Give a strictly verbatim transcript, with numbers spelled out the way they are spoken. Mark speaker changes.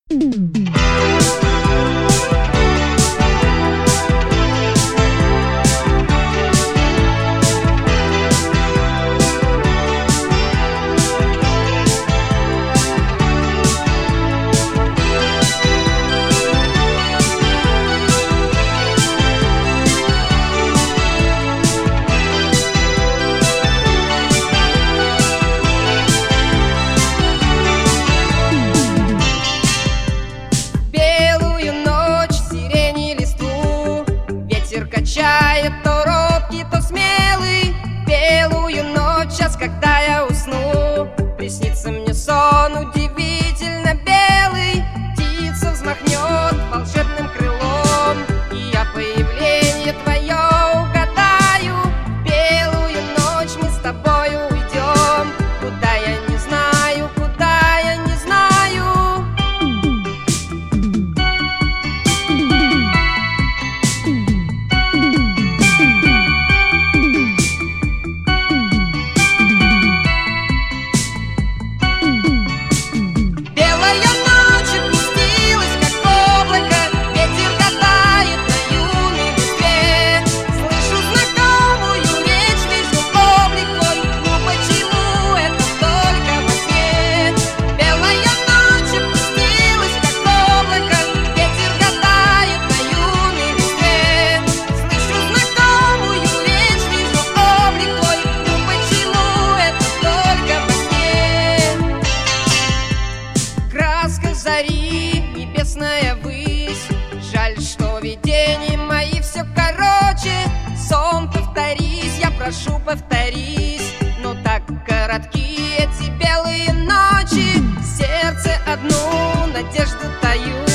Speaker 1: Качает то робкий, то смелый белую ночь. Сейчас, когда я усну, приснится мне сон удивительно белый. Птица взмахнет волшебным крылом, и я появление твое угадаю. В белую ночь мы с тобою уйдем, куда я не знаю, куда я не знаю. Зари, небесная высь, жаль, что видения мои все короче. Сон, повторись, я прошу, повторись, но так коротки эти белые ночи. В сердце одну надежду таю.